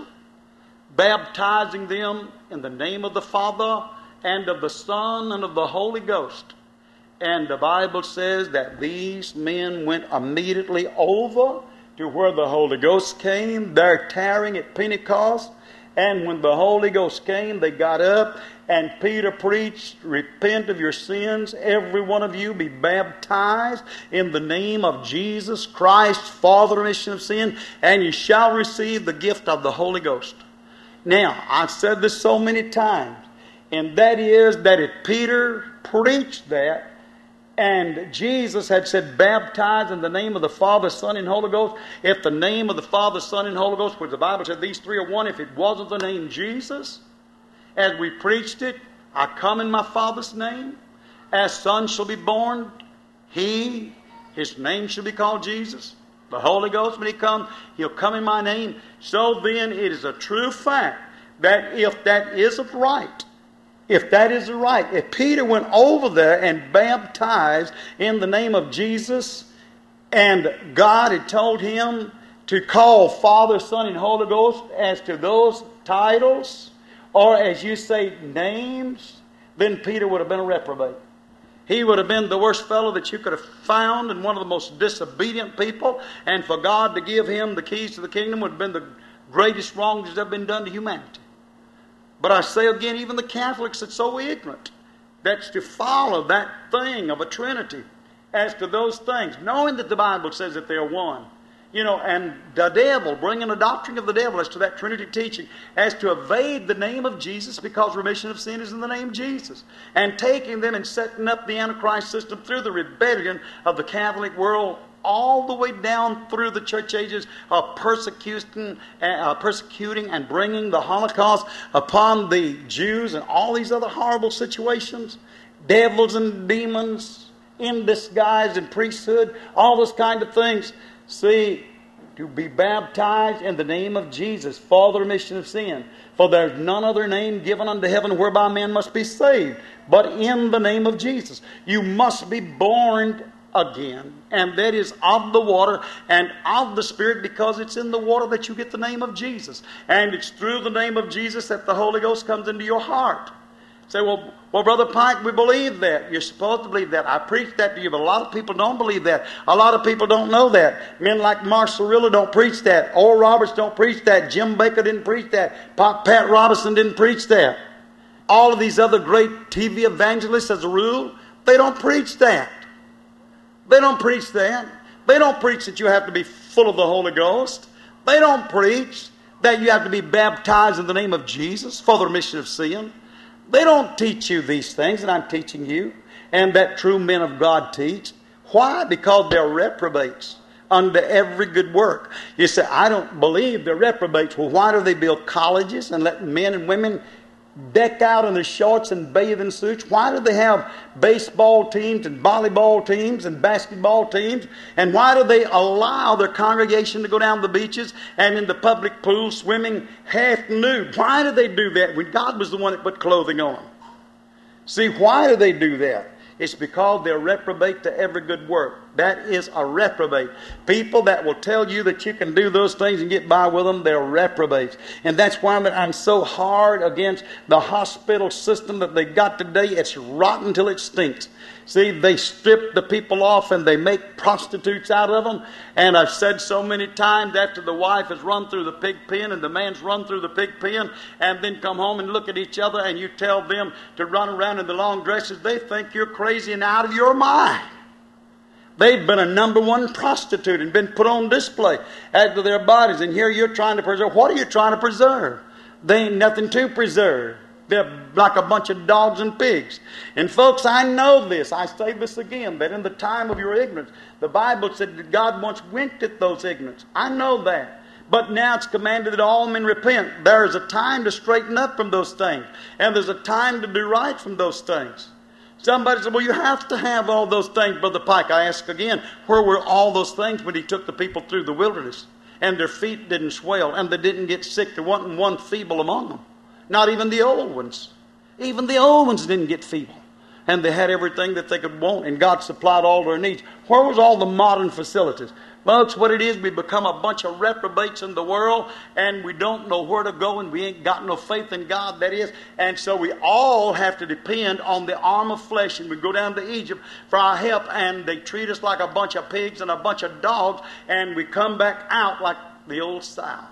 baptizing them in the name of the Father and of the Son and of the Holy Ghost. And the Bible says that these men went immediately over to where the Holy Ghost came. They're tarrying at Pentecost. And when the Holy Ghost came, they got up, and Peter preached, repent of your sins, every one of you be baptized in the name of Jesus Christ for the remission of sin, and you shall receive the gift of the Holy Ghost. Now, I've said this so many times, and that is that if Peter preached that, and Jesus had said, baptize in the name of the Father, Son, and Holy Ghost. If the name of the Father, Son, and Holy Ghost, which the Bible said these three are one, if it wasn't the name Jesus, as we preached it, I come in my Father's name. As Son shall be born, He, His name shall be called Jesus. The Holy Ghost, when He comes, He'll come in my name. So then it is a true fact that if that isn't right, If that is right, if Peter went over there and baptized in the name of Jesus, and God had told him to call Father, Son, and Holy Ghost as to those titles, or as you say, names, then Peter would have been a reprobate. He would have been the worst fellow that you could have found and one of the most disobedient people. And for God to give him the keys to the kingdom would have been the greatest wrong that's ever been done to humanity. But I say again, even the Catholics that's so ignorant, that's to follow that thing of a Trinity as to those things, knowing that the Bible says that they are one. You know, and the devil, bringing a doctrine of the devil as to that Trinity teaching, as to evade the name of Jesus because remission of sin is in the name of Jesus. And taking them and setting up the Antichrist system through the rebellion of the Catholic world all the way down through the church ages of persecuting, uh, persecuting and bringing the Holocaust upon the Jews and all these other horrible situations. Devils and demons in disguise and priesthood, all those kind of things. See, to be baptized in the name of Jesus for the remission of sin. For there is none other name given unto heaven whereby men must be saved, but in the name of Jesus. You must be born again, and that is of the water and of the Spirit, because it's in the water that you get the name of Jesus. And it's through the name of Jesus that the Holy Ghost comes into your heart. Say, well, well, Brother Pike, we believe that. You're supposed to believe that. I preach that to you, but a lot of people don't believe that. A lot of people don't know that. Men like Marcellilla don't preach that. Oral Roberts don't preach that. Jim Baker didn't preach that. Pat Robertson didn't preach that. All of these other great T V evangelists, as a rule, they don't preach that. They don't preach that. They don't preach that you have to be full of the Holy Ghost. They don't preach that you have to be baptized in the name of Jesus for the remission of sin. They don't teach you these things that I'm teaching you and that true men of God teach. Why? Because they're reprobates unto every good work. You say, I don't believe they're reprobates. Well, why do they build colleges and let men and women deck out in their shorts and bathing suits? Why do they have baseball teams and volleyball teams and basketball teams? And why do they allow their congregation to go down the beaches and in the public pool swimming half nude? Why do they do that when God was the one that put clothing on? See, why do they do that? It's because they're reprobate to every good work. That is a reprobate. People that will tell you that you can do those things and get by with them, they're reprobates. And that's why I'm so hard against the hospital system that they got today. It's rotten till it stinks. See, they strip the people off and they make prostitutes out of them. And I've said so many times, after the wife has run through the pig pen and the man's run through the pig pen and then come home and look at each other and you tell them to run around in the long dresses, they think you're crazy and out of your mind. They've been a number one prostitute and been put on display after their bodies. And here you're trying to preserve. What are you trying to preserve? They ain't nothing to preserve. They're like a bunch of dogs and pigs. And folks, I know this. I say this again, that in the time of your ignorance, the Bible said that God once winked at those ignorance. I know that. But now it's commanded that all men repent. There is a time to straighten up from those things. And there's a time to do right from those things. Somebody said, well, you have to have all those things, Brother Pike. I ask again, where were all those things when he took the people through the wilderness? And their feet didn't swell, and they didn't get sick. There wasn't one feeble among them. Not even the old ones. Even the old ones didn't get feeble. And they had everything that they could want, and God supplied all their needs. Where was all the modern facilities? Well, it's what it is. We become a bunch of reprobates in the world, and we don't know where to go, and we ain't got no faith in God, that is. And so we all have to depend on the arm of flesh, and we go down to Egypt for our help, and they treat us like a bunch of pigs and a bunch of dogs, and we come back out like the old sow,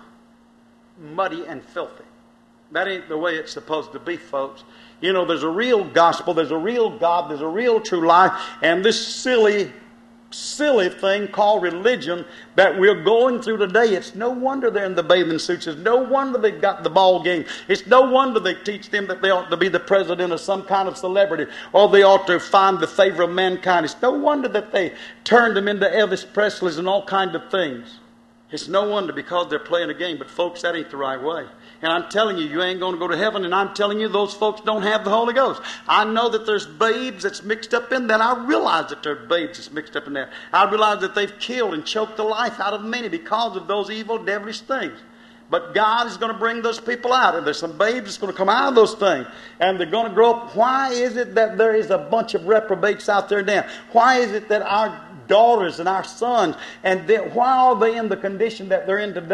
muddy and filthy. That ain't the way it's supposed to be, folks. You know, there's a real gospel, there's a real God, there's a real true life, and this silly, silly thing called religion that we're going through today, it's no wonder they're in the bathing suits. It's no wonder they've got the ball game. It's no wonder they teach them that they ought to be the president of some kind of celebrity, or they ought to find the favor of mankind. It's no wonder that they turned them into Elvis Presleys and all kinds of things. It's no wonder, because they're playing a game. But folks, that ain't the right way. And I'm telling you, you ain't going to go to heaven. And I'm telling you, those folks don't have the Holy Ghost. I know that there's babes that's mixed up in that. I realize that there's babes that's mixed up in there. I realize that they've killed and choked the life out of many because of those evil, devilish things. But God is going to bring those people out. And there's some babes that's going to come out of those things. And they're going to grow up. Why is it that there is a bunch of reprobates out there now? Why is it that our daughters and our sons, and they, why are they in the condition that they're in today?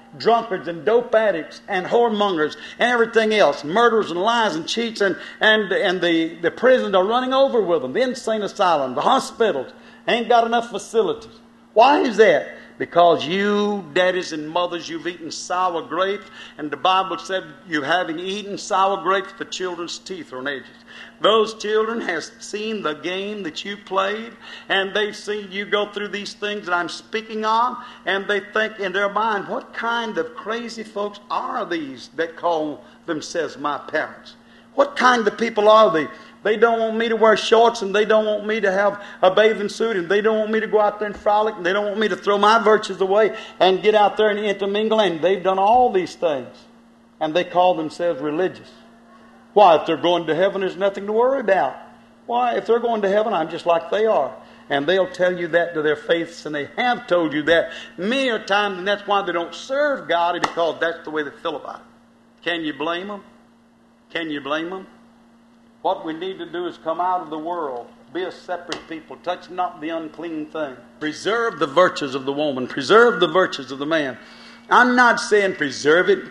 drunkards and dope addicts and whoremongers and everything else, murderers and lies and cheats, and, and, and the, the prisons are running over with them, the insane asylum, the hospitals, ain't got enough facilities. Why is that? Because you, daddies and mothers, you've eaten sour grapes, and the Bible said you having eaten sour grapes, the children's teeth are on edges. Those children have seen the game that you played, and they've seen you go through these things that I'm speaking of, and they think in their mind, what kind of crazy folks are these that call themselves my parents? What kind of people are they? They don't want me to wear shorts, and they don't want me to have a bathing suit, and they don't want me to go out there and frolic, and they don't want me to throw my virtues away and get out there and intermingle, and they've done all these things, and they call themselves religious. Why, if they're going to heaven, there's nothing to worry about. Why, if they're going to heaven, I'm just like they are. And they'll tell you that to their faiths, and they have told you that many a times, and that's why they don't serve God, because that's the way they feel about it. Can you blame them? Can you blame them? What we need to do is come out of the world, be a separate people, touch not the unclean thing. Preserve the virtues of the woman, preserve the virtues of the man. I'm not saying preserve it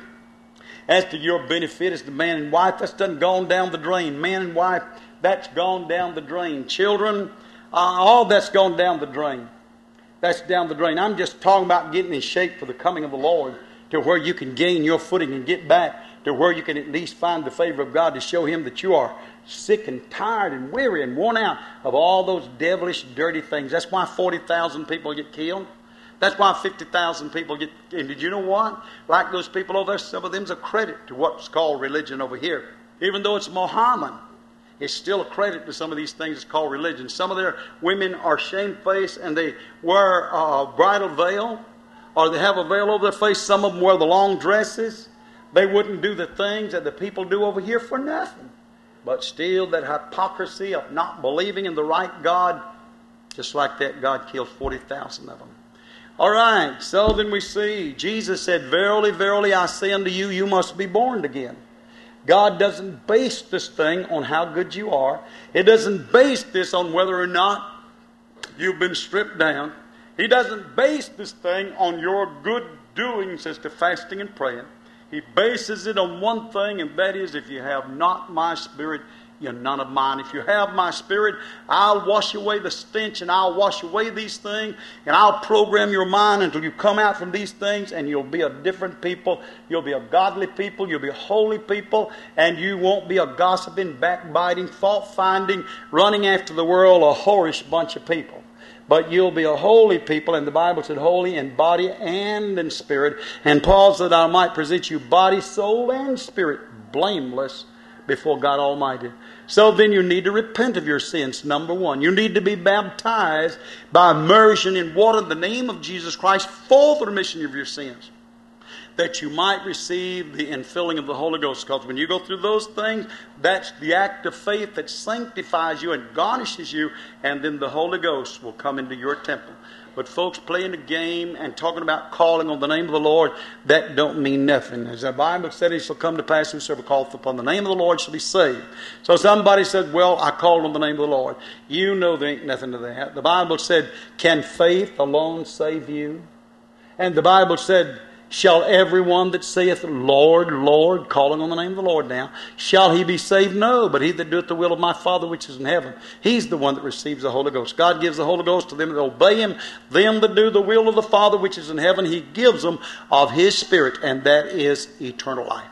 as to your benefit as the man and wife. That's done gone down the drain. Man and wife, that's gone down the drain. Children, uh, all that's gone down the drain. That's down the drain. I'm just talking about getting in shape for the coming of the Lord, to where you can gain your footing and get back to where you can at least find the favor of God to show Him that you are sick and tired and weary and worn out of all those devilish, dirty things. That's why forty thousand people get killed. That's why fifty thousand people get... And did you know what? Like those people over there, some of them's a credit to what's called religion over here. Even though it's Mohammed, it's still a credit to some of these things that's called religion. Some of their women are shamefaced and they wear a bridal veil, or they have a veil over their face. Some of them wear the long dresses. They wouldn't do the things that the people do over here for nothing. But still, that hypocrisy of not believing in the right God, just like that, God killed forty thousand of them. All right, so then we see, Jesus said, "Verily, verily, I say unto you, you must be born again." God doesn't base this thing on how good you are. It doesn't base this on whether or not you've been stripped down. He doesn't base this thing on your good doings as to fasting and praying. He bases it on one thing, and that is, if you have not my Spirit, you're none of mine. If you have my Spirit, I'll wash away the stench, and I'll wash away these things, and I'll program your mind until you come out from these things, and you'll be a different people. You'll be a godly people. You'll be a holy people, and you won't be a gossiping, backbiting, fault-finding, running after the world, a whorish bunch of people. But you'll be a holy people, and the Bible said holy in body and in spirit. And Paul said, I might present you body, soul, and spirit blameless before God Almighty. So then you need to repent of your sins, number one. You need to be baptized by immersion in water in the name of Jesus Christ for the remission of your sins, that you might receive the infilling of the Holy Ghost. Because when you go through those things, that's the act of faith that sanctifies you and garnishes you, and then the Holy Ghost will come into your temple. But folks playing the game and talking about calling on the name of the Lord, that don't mean nothing. As the Bible said, it shall come to pass, whosoever calleth upon the name of the Lord shall be saved. So somebody said, well, I called on the name of the Lord. You know there ain't nothing to that. The Bible said, can faith alone save you? And the Bible said, shall everyone that saith, Lord, Lord, calling on the name of the Lord now, shall he be saved? No, but he that doeth the will of my Father which is in heaven, he's the one that receives the Holy Ghost. God gives the Holy Ghost to them that obey Him, them that do the will of the Father which is in heaven. He gives them of His Spirit, and that is eternal life.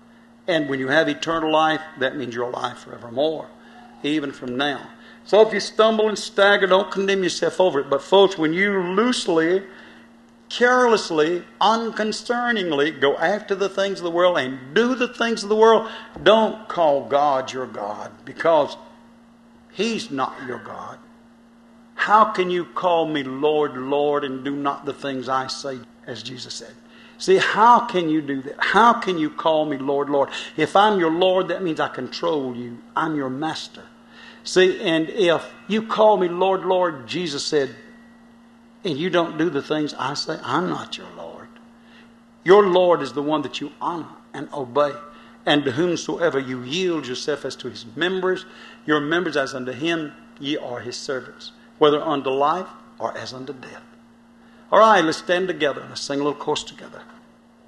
And when you have eternal life, that means you're alive forevermore, even from now. So if you stumble and stagger, don't condemn yourself over it. But folks, when you loosely, carelessly, unconcerningly go after the things of the world and do the things of the world, don't call God your God, because He's not your God. How can you call me Lord, Lord, and do not the things I say, as Jesus said? See, how can you do that? How can you call me Lord, Lord? If I'm your Lord, that means I control you. I'm your master. See, and if you call me Lord, Lord, Jesus said, and you don't do the things I say, I'm not your Lord. Your Lord is the one that you honor and obey, and to whomsoever you yield yourself as to His members, your members as unto Him, ye are His servants, whether unto life or as unto death. All right, let's stand together and let's sing a little chorus together.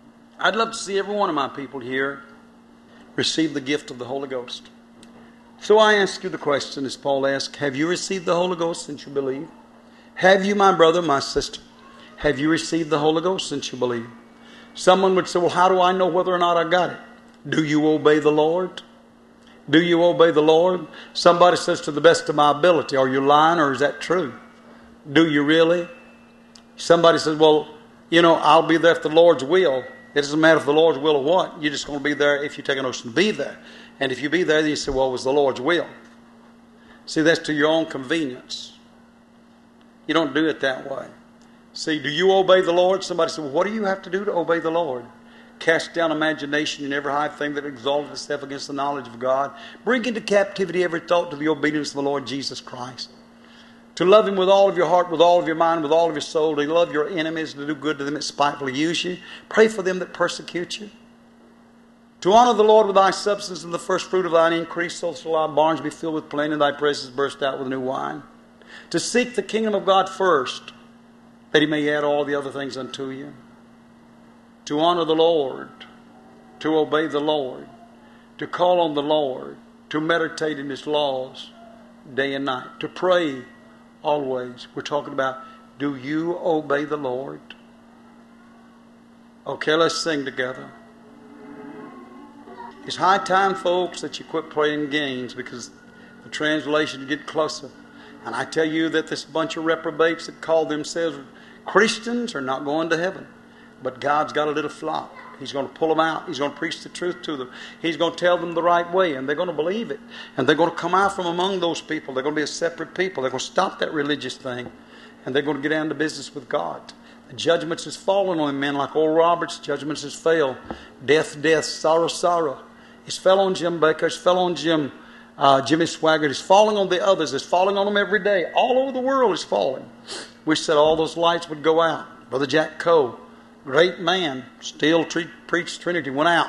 I'd love to see every one of my people here receive the gift of the Holy Ghost. So I ask you the question, as Paul asked, have you received the Holy Ghost since you believe? Have you, my brother, my sister, have you received the Holy Ghost since you believe? Someone would say, well, how do I know whether or not I got it? Do you obey the Lord? Do you obey the Lord? Somebody says, to the best of my ability. Are you lying, or is that true? Do you really? Somebody says, well, you know, I'll be there if the Lord's will. It doesn't matter if the Lord's will or what. You're just going to be there if you take an oath to be there. And if you be there, then you say, well, it was the Lord's will. See, that's to your own convenience. You don't do it that way. See, do you obey the Lord? Somebody said, well, what do you have to do to obey the Lord? Cast down imagination and every high thing that exalteth itself against the knowledge of God. Bring into captivity every thought to the obedience of the Lord Jesus Christ. To love Him with all of your heart, with all of your mind, with all of your soul. To love your enemies, to do good to them that spitefully use you. Pray for them that persecute you. To honor the Lord with thy substance and the first fruit of thine increase, so shall thy barns be filled with plenty and thy presses burst out with new wine. To seek the kingdom of God first, that He may add all the other things unto you. To honor the Lord, to obey the Lord, to call on the Lord, to meditate in His laws day and night, to pray always. We're talking about, do you obey the Lord? Okay, let's sing together. It's high time, folks, that you quit playing games, because the translation get closer. And I tell you that this bunch of reprobates that call themselves Christians are not going to heaven. But God's got a little flock. He's going to pull them out. He's going to preach the truth to them. He's going to tell them the right way, and they're going to believe it. And they're going to come out from among those people. They're going to be a separate people. They're going to stop that religious thing, and they're going to get down to business with God. The judgments has fallen on men like Oral Roberts. Judgments has failed. Death, death, sorrow, sorrow. It's fell on Jim Baker. It's fell on Jim, uh, Jimmy Swaggart. It's falling on the others. It's falling on them every day. All over the world it's falling. We said all those lights would go out. Brother Jack Coe, great man, still tre- preached Trinity, went out.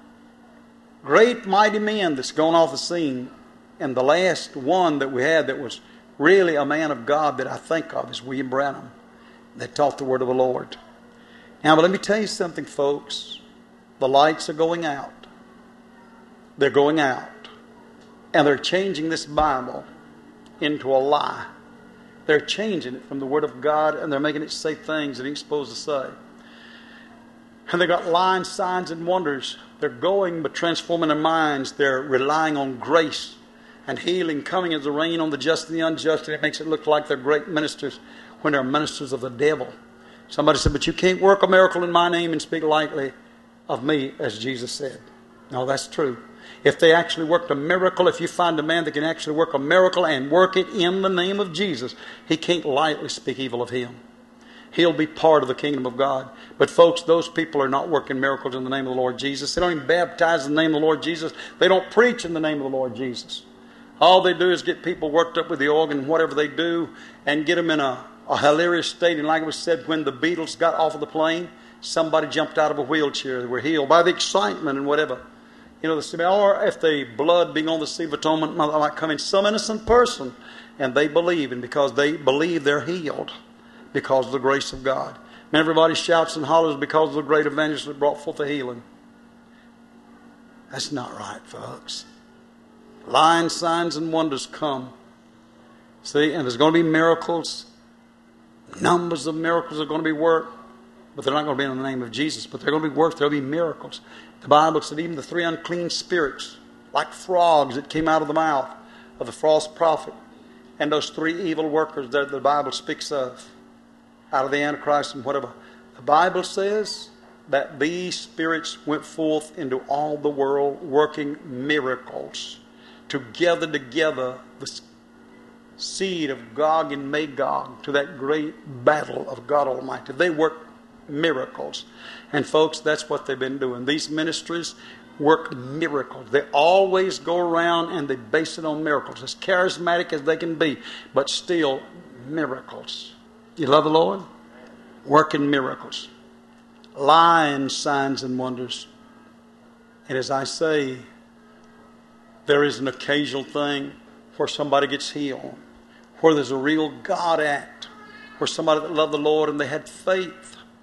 Great mighty men that's gone off the scene. And the last one that we had that was really a man of God that I think of is William Branham, that taught the word of the Lord. Now, but let me tell you something, folks. The lights are going out. They're going out. And they're changing this Bible into a lie. They're changing it from the Word of God, and they're making it say things it ain't supposed to say. And they've got lying signs and wonders. They're going but transforming their minds. They're relying on grace and healing coming as the rain on the just and the unjust. And it makes it look like they're great ministers when they're ministers of the devil. Somebody said, but you can't work a miracle in my name and speak lightly of me, as Jesus said. No, that's true. If they actually worked a miracle, if you find a man that can actually work a miracle and work it in the name of Jesus, he can't lightly speak evil of him. He'll be part of the kingdom of God. But folks, those people are not working miracles in the name of the Lord Jesus. They don't even baptize in the name of the Lord Jesus. They don't preach in the name of the Lord Jesus. All they do is get people worked up with the organ, whatever they do, and get them in a, a hilarious state. And like it was said, when the Beatles got off of the plane, somebody jumped out of a wheelchair. They were healed by the excitement and whatever. You know, the, or if the blood being on the seat of atonement might come in some innocent person, and they believe, and because they believe they're healed because of the grace of God. And everybody shouts and hollers because of the great evangelist that brought forth the healing. That's not right, folks. Lying signs and wonders come. See, and there's going to be miracles. Numbers of miracles are going to be worked, but they're not going to be in the name of Jesus. But they're going to be worked. There'll be miracles. The Bible said even the three unclean spirits, like frogs that came out of the mouth of the false prophet, and those three evil workers that the Bible speaks of, out of the Antichrist and whatever. The Bible says that these spirits went forth into all the world working miracles to gather together the seed of Gog and Magog to that great battle of God Almighty. They worked miracles. And folks, that's what they've been doing. These ministries work miracles. They always go around and they base it on miracles. As charismatic as they can be, but still miracles. You love the Lord? Working miracles. Lying signs and wonders. And as I say, there is an occasional thing where somebody gets healed, where there's a real God act, where somebody that loved the Lord and they had faith,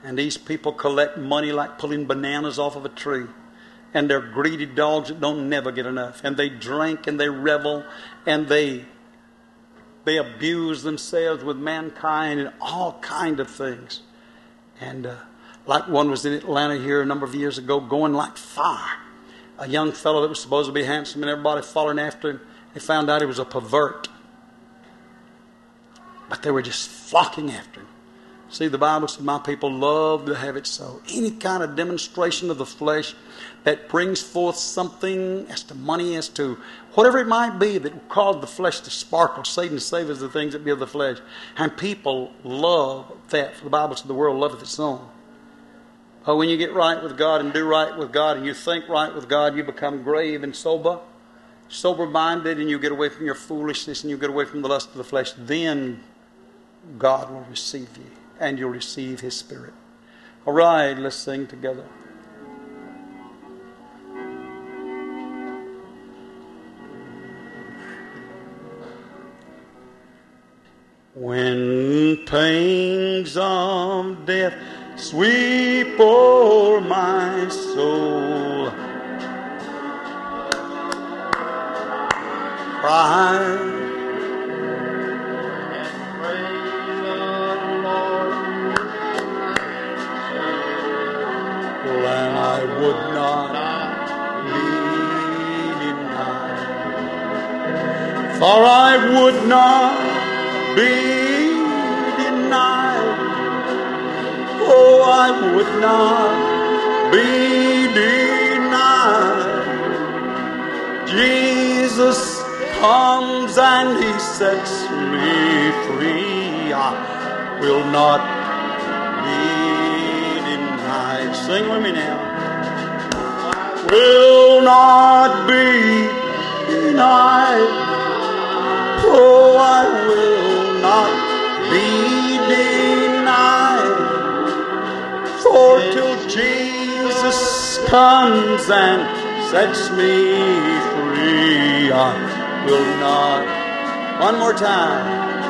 And these people collect money like pulling bananas off of a tree. And they're greedy dogs that don't never get enough. And they drink and they revel and they they abuse themselves with mankind and all kind of things. And uh, like one was in Atlanta here a number of years ago, going like fire. A young fellow that was supposed to be handsome and everybody following after him. They found out he was a pervert. But they were just flocking after him. See, the Bible said, my people love to have it so. Any kind of demonstration of the flesh that brings forth something as to money, as to whatever it might be that will cause the flesh to sparkle. Satan savors the things that be of the flesh. And people love that. For the Bible said, the world loveth its own. But when you get right with God and do right with God and you think right with God, you become grave and sober, sober-minded, and you get away from your foolishness and you get away from the lust of the flesh. Then God will receive you and you'll receive His Spirit. All right, let's sing together. When pangs of death sweep o'er my soul, cry and I would not be denied, for I would not be denied. Oh, I would not be denied. Jesus comes and He sets me free. I will not be denied. Sing with me now. Will not be denied. Oh, I will not be denied. For till Jesus comes and sets me free, I will not. One more time.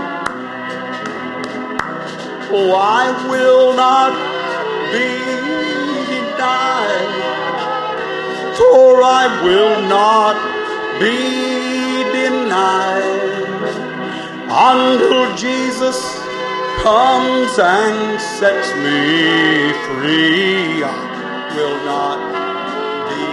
Oh, I will not be denied. For I will not be denied. Until Jesus comes and sets me free, I will not be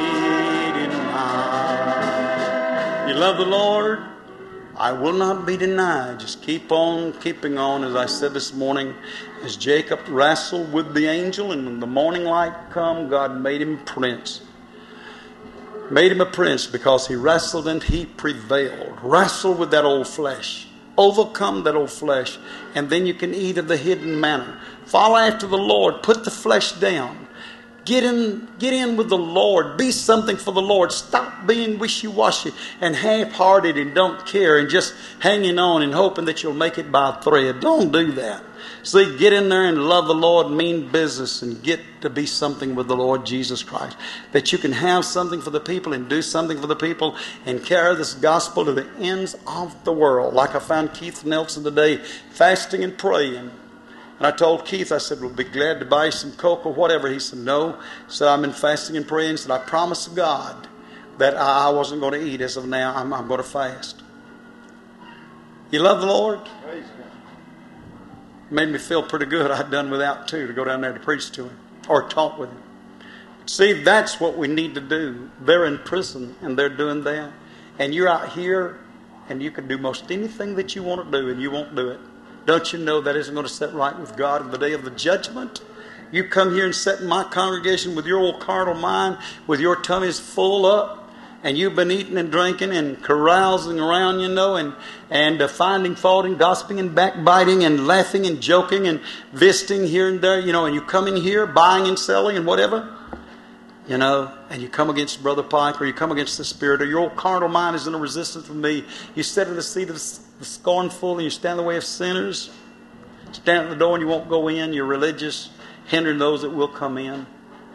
denied. You love the Lord? I will not be denied. Just keep on keeping on, as I said this morning, as Jacob wrestled with the angel, and when the morning light come, God made him prince. Made him a prince because he wrestled and he prevailed. Wrestled with that old flesh. Overcome that old flesh, and then you can eat of the hidden manna. Follow after the Lord. Put the flesh down. Get in, get in with the Lord. Be something for the Lord. Stop being wishy-washy and half-hearted and don't care and just hanging on and hoping that you'll make it by a thread. Don't do that. See, get in there and love the Lord, mean business, and get to be something with the Lord Jesus Christ. That you can have something for the people and do something for the people and carry this gospel to the ends of the world. Like I found Keith Nelson today, fasting and praying. And I told Keith, I said, we'll be glad to buy you some Coke or whatever. He said, no. He said, I've been fasting and praying. He said, I promised God that I wasn't going to eat. As of now, I'm, I'm going to fast. You love the Lord? Praise God. Made me feel pretty good. I'd done without two to go down there to preach to him or talk with him. See, that's what we need to do. They're in prison and they're doing that. And you're out here and you can do most anything that you want to do and you won't do it. Don't you know that isn't going to set right with God in the day of the judgment? You come here and sit in my congregation with your old carnal mind, with your tummies full up, and you've been eating and drinking and carousing around, you know, and, and uh, finding fault and gossiping and backbiting and laughing and joking and visiting here and there, you know, and you come in here buying and selling and whatever, you know, and you come against Brother Pike or you come against the Spirit or your old carnal mind is in a resistance with me. You sit in the seat of the scornful and you stand in the way of sinners. Stand at the door and you won't go in. You're religious, hindering those that will come in.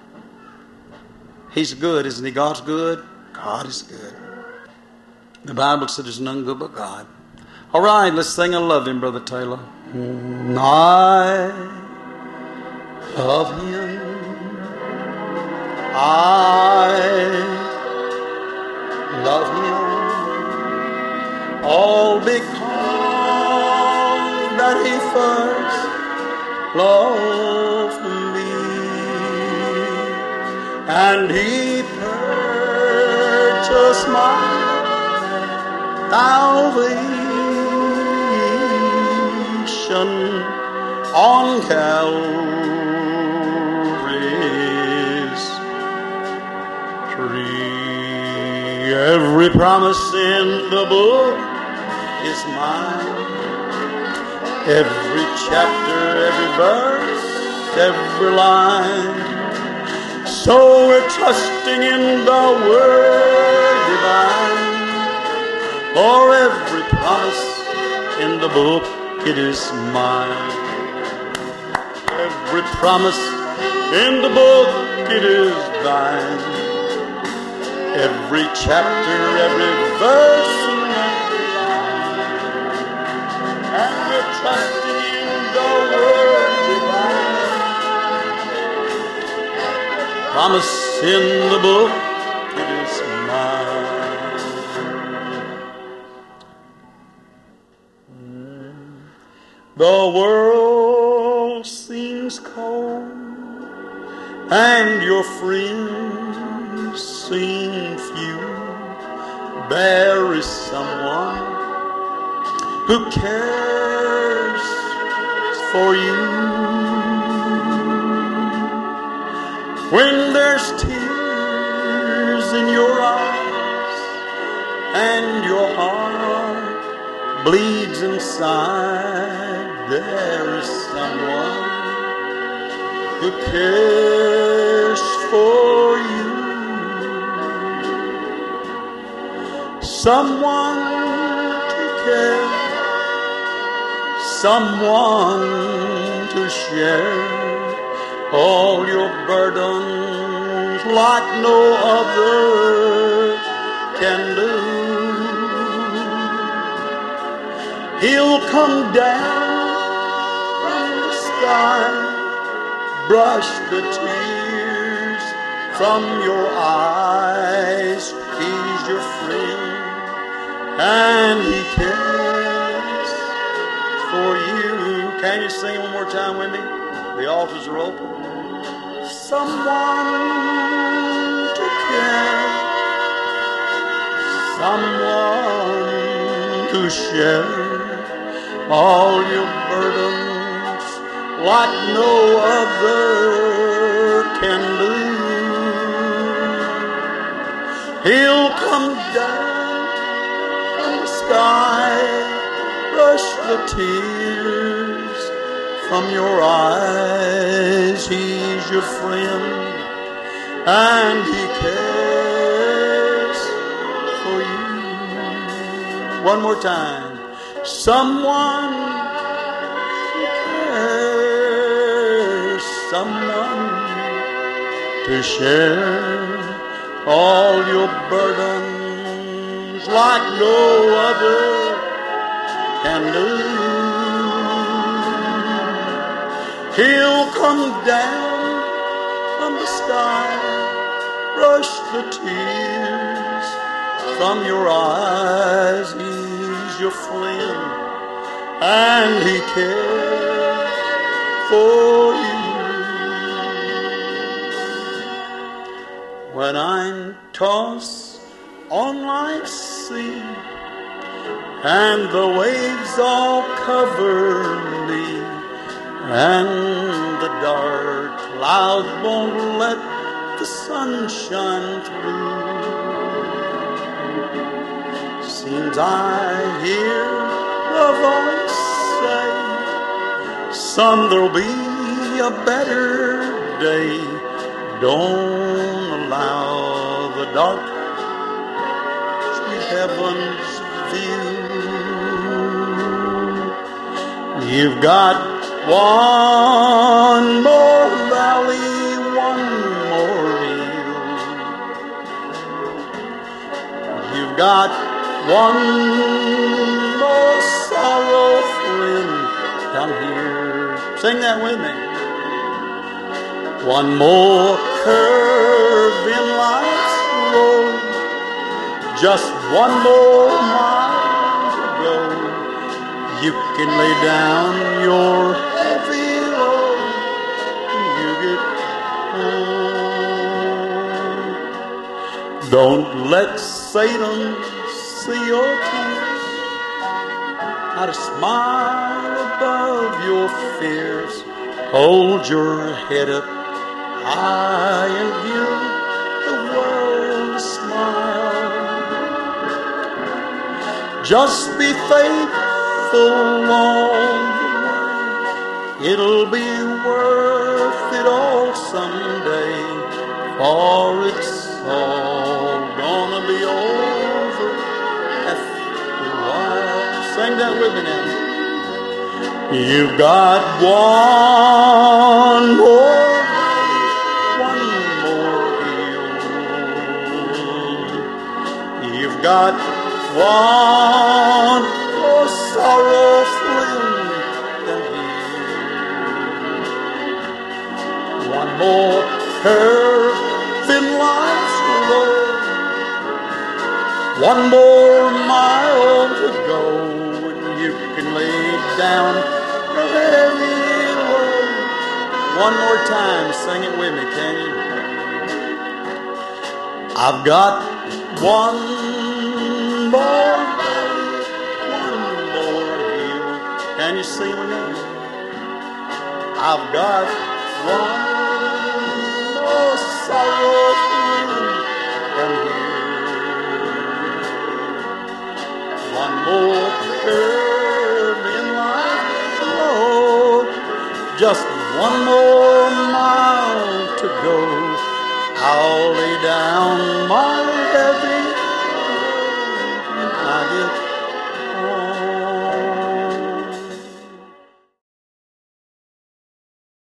He's good, isn't he? God's good. God is good. The Bible said there's none good but God. All right, let's sing I Love Him, Brother Taylor. I of Him. I love Him, all because that He first loved me, and He purchased my salvation on Calvary's tree. Every promise in the book is mine. Every chapter, every verse, every line. So we're trusting in the Word divine. For every promise in the book, it is mine. Every promise in the book, it is thine. Every chapter, every verse, and every line. And we're trusting in the Word divine. Promise in the book, it is mine. The world seems cold, and your friends seem few. There is someone who cares for you. When there's tears in your eyes and your heart bleeds inside, there is someone who cares for you. Someone to care, someone to share all your burdens like no other can do. He'll come down from the sky, brush the tears from your eyes. He's your friend, and He cares for you. Can you sing one more time with me? The altars are open. Someone to care, someone to share all your burdens like no other can do. He'll come down from the sky, brush the tears from your eyes. He's your friend, and He cares for you. One more time. Someone who cares, someone to share all your burdens like no other can do. He'll come down from the sky, brush the tears from your eyes. He's your friend, and He cares for you. When I'm tossed on life's sea and the waves all cover me, and the dark clouds won't let the sun shine through, seems I hear a voice say, son, there'll be a better day. Don't allow the dark to heaven's view. You've got one more valley, one more hill. You've got one more sorrow, friend, down here. Sing that with me. One more curve in life's road, just one more mile to go. You can lay down your heavy load when you get home. Don't let Satan see your tears, not a smile above your fears. Hold your head up high and give the world a smile. Just be faithful along the way. It'll be worth it all someday, for it's all gonna be over after a while. Sing that with me now. You've got one more, one more hill. You've got one more sorrow friend than here. One more curve in life's road, one more mile to go, and you can lay down the heavy load. One more time, sing it with me, can you? I've got one more day, one more hill. Can you see me now? I've got one more sorrow than here. One more curve in life's road, just one more mile to go. I'll lay down my heavy load when I get